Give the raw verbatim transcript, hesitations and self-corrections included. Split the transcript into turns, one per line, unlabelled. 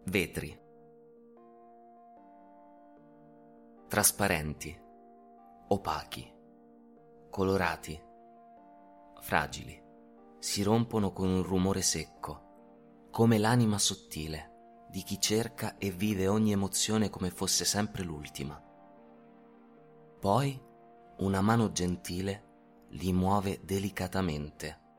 Vetri. Trasparenti, opachi, colorati, fragili, si rompono con un rumore secco, come l'anima sottile di chi cerca e vive ogni emozione come fosse sempre l'ultima. Poi una mano gentile li muove delicatamente,